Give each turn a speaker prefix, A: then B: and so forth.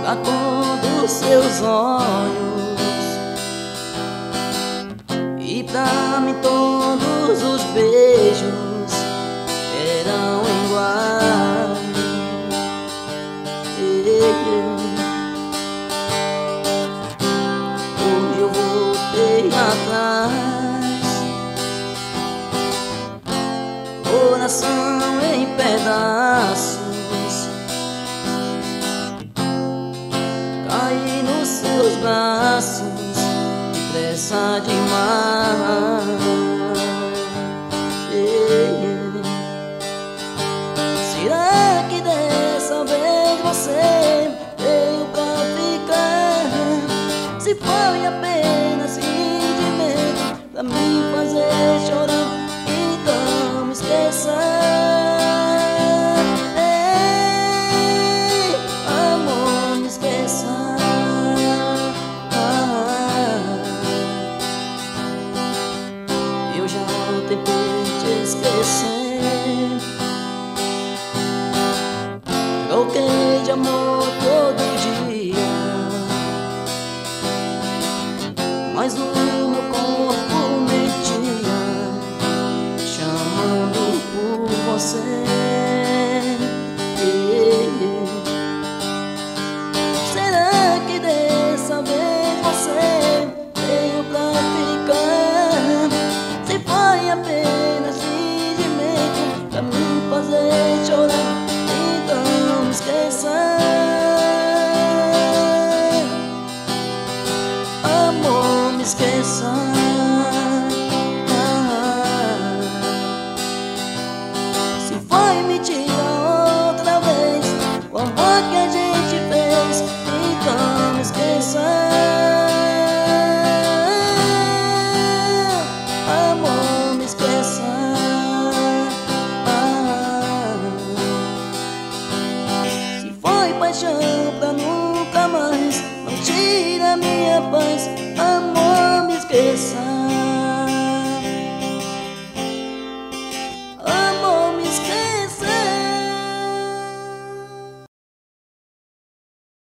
A: a cor dos seus olhos. E pra mim todos os beijos eram iguais. Hoje eu voltei atrás, coração em pedaços, caí nos seus braços, depressa demais. Será que dessa vez você veio pra ficar? Se foi apenas sentimento pra me fazer chorar, então me esqueça. Ei, amor, me esqueça. Eu já tentei te esquecer, troquei de amor todo dia, mas o meu corpo mentia, chamando por você. Será que dessa vez você veio pra ficar? Se foi apenas fingimento pra me fazer chorar, então me esqueça. Amor, me esqueça. Se foi mentira outra vez o amor que a gente fez, então me esqueça. Amor, me esqueça. Se foi paixão pra nunca mais, não tira minha paz.